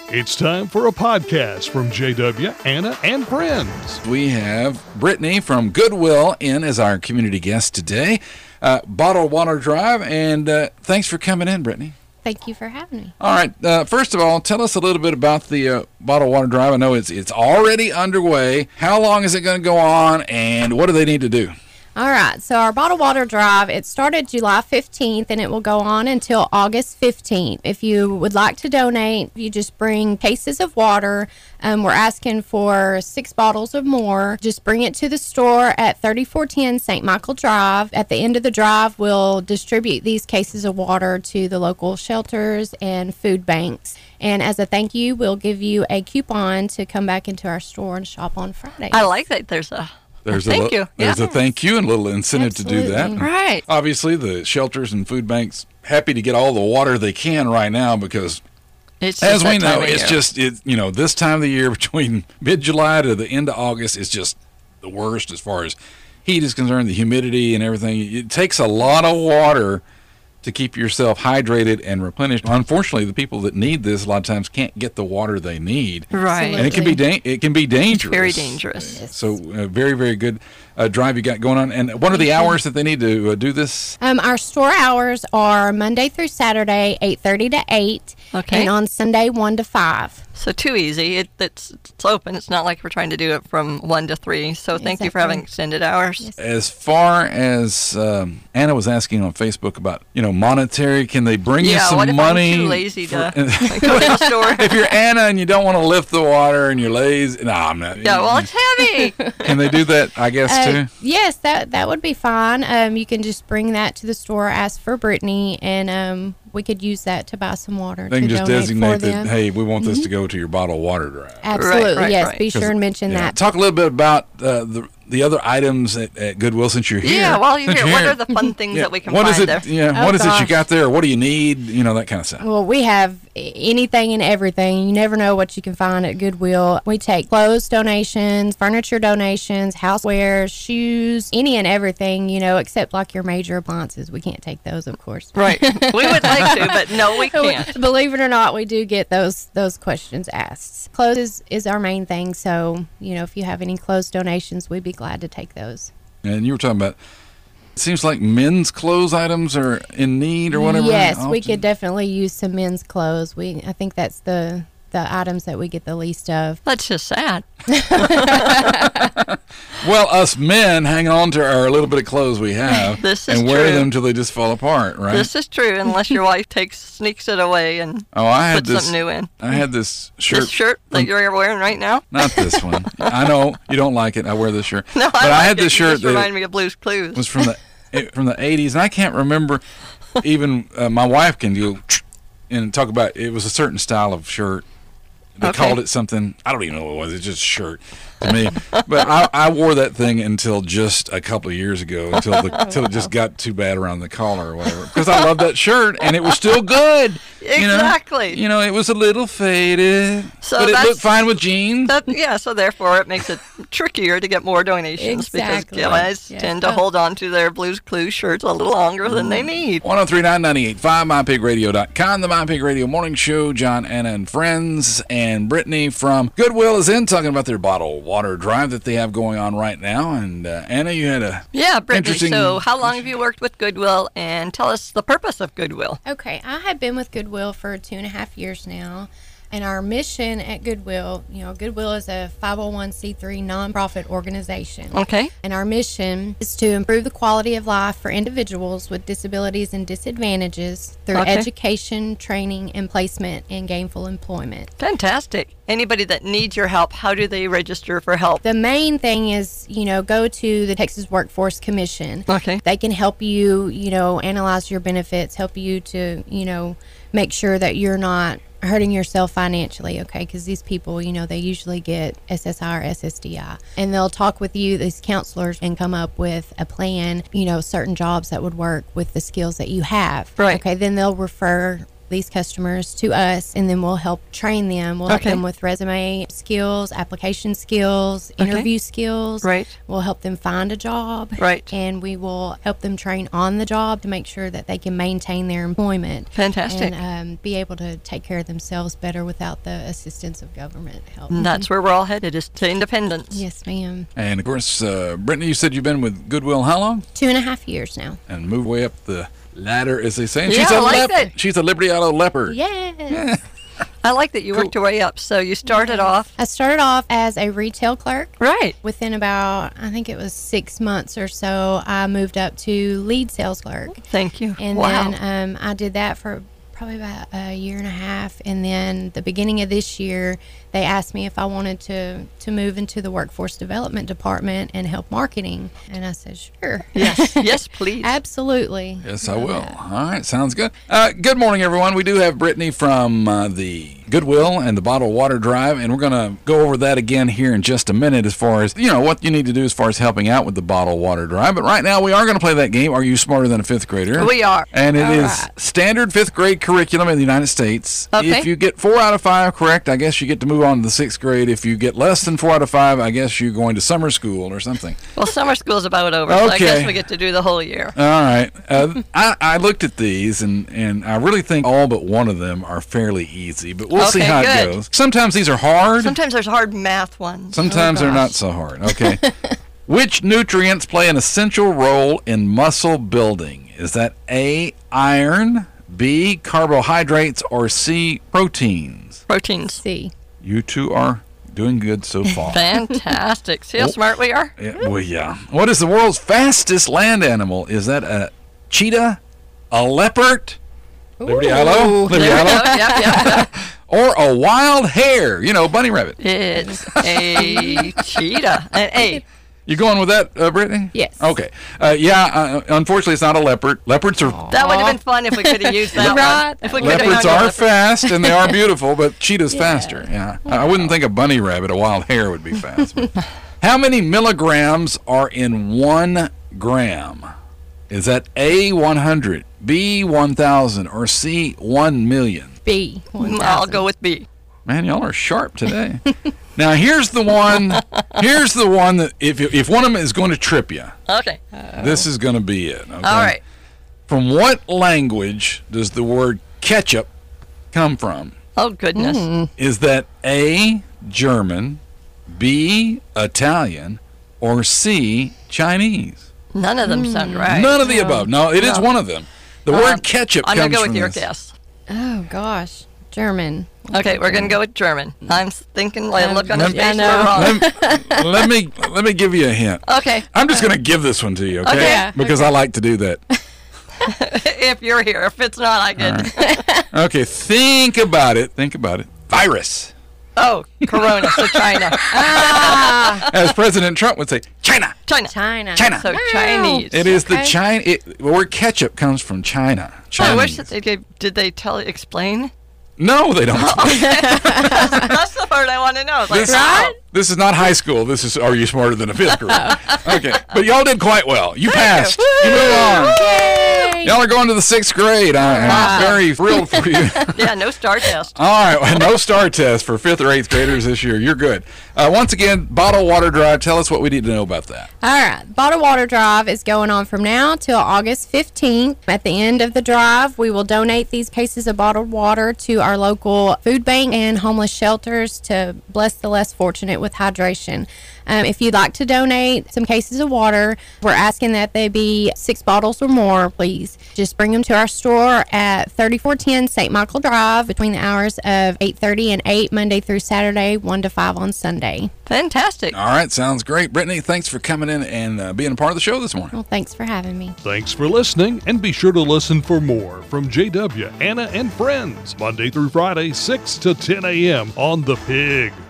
It's time for a podcast from JW, Anna, and friends. We have Brittany from Goodwill in as our community guest today. Bottled Water Drive, and thanks for coming in, Brittany. Thank you for having me. All right. First of all, tell us a little bit about the Bottled Water Drive. I know it's already underway. How long is it going to go on, and what do they need to do? All right, so our Bottled Water Drive, it started July 15th, and it will go on until August 15th. If you would like to donate, you just bring cases of water. We're asking for 6 bottles or more. Just bring it to the store at 3410 St. Michael Drive. At the end of the drive, we'll distribute these cases of water to the local shelters and food banks. And as a thank you, we'll give you a coupon to come back into our store and shop on Friday. I like that there's a thank you. There's a thank you and a little incentive to do that. Right. Obviously, the shelters and food banks happy to get all the water they can right now because, as we know, it's just this time of the year between mid-July to the end of August is just the worst as far as heat is concerned, the humidity and everything. It takes a lot of water to keep yourself hydrated and replenished. Unfortunately, the people that need this a lot of times can't get the water they need. Right. And it can be dangerous. It's very dangerous. Yes. So very, very good drive you got going on. And what are the hours that they need to do this? Our store hours are Monday through Saturday, 8:30 to 8. Okay. And on Sunday, 1 to 5. So too easy. It's open. It's not like we're trying to do it from 1 to 3. So thank you for having extended hours. Yes. As far as Anna was asking on Facebook about, monetary, can they bring you some what if money? I'm too lazy to go to the store? If you're Anna and you don't want to lift the water and you're lazy, no, I'm not. Yeah, well, it's heavy. Can they do that, I guess, too? Yes, that would be fine. You can just bring that to the store, ask for Brittany, and we could use that to buy some water. They can just designate that, them. hey, we want this to go to your bottled water drive. Absolutely, Right, yes. right. Be sure and mention that. Talk a little bit about the other items at Goodwill since you're here. Yeah, while you're Since here, what are the fun things that we can what find is it, there? Yeah, Oh, what is it you gosh. got there? What do you need? That kind of stuff. Well, we have anything and everything. You never know what you can find at Goodwill. We take clothes donations, furniture donations, housewares, shoes, any and everything, except like your major appliances. We can't take those, of course. Right. We would like to, but no, we can't. Believe it or not, we do get those questions asked. Clothes is our main thing, so, if you have any clothes donations, we'd be glad to take those. And you were talking about, it seems like men's clothes items are in need or whatever. Yes, we could definitely use some men's clothes. I think that's the items that we get the least of. That's just sad. Well, us men hang on to our little bit of clothes we have This is and wear true. them till they just fall apart, right? This is true, unless your wife sneaks it away and I had puts this something new in. I had this shirt. This shirt that you're wearing right now? Not this one. I know you don't like it. I wear this shirt. No, but I had this shirt that that reminded me of Blue's Clues. was from the 80s, and I can't remember. Even my wife can go and talk about. It was a certain style of shirt. They called it something. I don't even know what it was. It's just a shirt to me. But I wore that thing until just a couple of years ago, until it just got too bad around the collar or whatever. Because I loved that shirt, and it was still good. Exactly. It was a little faded, So but it that's- looked fine with jeans. So therefore it makes it trickier to get more donations Exactly. because guys Yeah. tend to hold on to their Blue's Clues shirts a little longer than they need. 103.998.5 MyPigRadio.com, the My Pig Radio Morning Show. John, Anna, and friends, and Brittany from Goodwill is in talking about their bottled water drive that they have going on right now. And Anna, you had a Yeah, Brittany, interesting. so how long have you worked with Goodwill, and tell us the purpose of Goodwill? Okay, I have been with Goodwill for 2.5 years now, and our mission at Goodwill, Goodwill is a 501c3 nonprofit organization. Okay. And our mission is to improve the quality of life for individuals with disabilities and disadvantages through Okay. education, training, and placement in gainful employment. Fantastic. Anybody that needs your help, how do they register for help? The main thing is, go to the Texas Workforce Commission. Okay. They can help you, analyze your benefits, help you to, make sure that you're not hurting yourself financially, okay? Because these people, they usually get SSI or SSDI. And they'll talk with you, these counselors, and come up with a plan, certain jobs that would work with the skills that you have. Right. Okay, then they'll refer these customers to us, and then we'll help train them. We'll help them with resume skills, application skills, interview skills. Right. We'll help them find a job. Right. And we will help them train on the job to make sure that they can maintain their employment. Fantastic. And be able to take care of themselves better without the assistance of government help. And that's where we're all headed, is to independence. Yes, ma'am. And of course, Brittany, you said you've been with Goodwill how long? 2.5 years now. And moved way up the ladder, as they say. And Yeah, I like that. She's a Liberty Auto leopard. Yes. I like that you worked your way up. So you started off. I started off as a retail clerk. Right. Within about, I think it was 6 months or so, I moved up to lead sales clerk. Thank you. And wow. then I did that for probably about a year and a half. And then the beginning of this year, they asked me if I wanted to move into the workforce development department and help marketing. And I said, sure. Yes, yes, please. Absolutely. Yes, I will. All right, sounds good. Good morning, everyone. We do have Brittany from the Goodwill and the Bottled Water Drive, and we're going to go over that again here in just a minute as far as, what you need to do as far as helping out with the Bottled Water Drive. But right now, we are going to play that game, Are You Smarter Than a Fifth Grader? We are. And it is standard fifth grade curriculum in the United States. Okay. If you get 4 out of 5 correct, I guess you get to move on to the 6th grade. If you get less than 4 out of 5, I guess you're going to summer school or something. Well, summer school's about over, so I guess we get to do the whole year. All right. I looked at these, and I really think all but one of them are fairly easy, but we'll see how it goes. Sometimes these are hard. Sometimes there's hard math ones. Sometimes they're not so hard. Okay. Which nutrients play an essential role in muscle building? Is that A, iron, B, carbohydrates, or C, proteins? Proteins. C. You two are doing good so far. Fantastic. See how smart we are? Yeah. What is the world's fastest land animal? Is that a cheetah, a leopard, Liberty Hello, Yep. or a wild hare? Bunny rabbit. It's a cheetah. An A. You going with that, Brittany? Yes. Okay. Unfortunately, it's not a leopard. Leopards are... That would have been fun if we could have used that one. If we leopards are fast, and they are beautiful, but cheetah's faster. Yeah. I wouldn't think a bunny rabbit, a wild hare, would be fast. How many milligrams are in 1 gram? Is that A, 100, B, 1,000, or C, 1 million? B, 1,000. I'll go with B. Man, y'all are sharp today. Now, here's the one that if one of them is going to trip you, okay, this is going to be it. Okay? All right. From what language does the word ketchup come from? Oh, goodness. Is that A, German, B, Italian, or C, Chinese? None of them sound right. None of the above. No, it is one of them. The word ketchup comes from I'm going to go with your this. guess. Oh, gosh. German. Okay, we're going to go with German. I'm thinking, look on his face, we're wrong. Let me give you a hint. Okay. I'm just going to give this one to you, okay? Okay. Because I like to do that. If you're here. If it's not, I can. Right. Okay, think about it. Virus. Oh, Corona, so China. As President Trump would say, China. China. So Chinese. It is the China. The word ketchup comes from China. I wish that did they explain? No, they don't. That's the part I want to know. This is not high school. This is Are You Smarter Than a Fifth Grader? Okay, but y'all did quite well. You passed. You move on. Yay. Y'all are going to the 6th grade. I'm very thrilled for you. Yeah, no star test. All right, no star test for 5th or 8th graders this year. You're good. Once again, Bottled Water Drive. Tell us what we need to know about that. All right. Bottled Water Drive is going on from now till August 15th. At the end of the drive, we will donate these cases of bottled water to our local food bank and homeless shelters to bless the less fortunate with hydration. If you'd like to donate some cases of water, we're asking that they be 6 bottles or more, please. Just bring them to our store at 3410 St. Michael Drive between the hours of 8:30 and 8, Monday through Saturday, 1 to 5 on Sunday. Fantastic. All right, sounds great. Brittany, thanks for coming in and being a part of the show this morning. Well, thanks for having me. Thanks for listening, and be sure to listen for more from JW, Anna, and Friends, Monday through Friday, 6 to 10 a.m. on The Pig.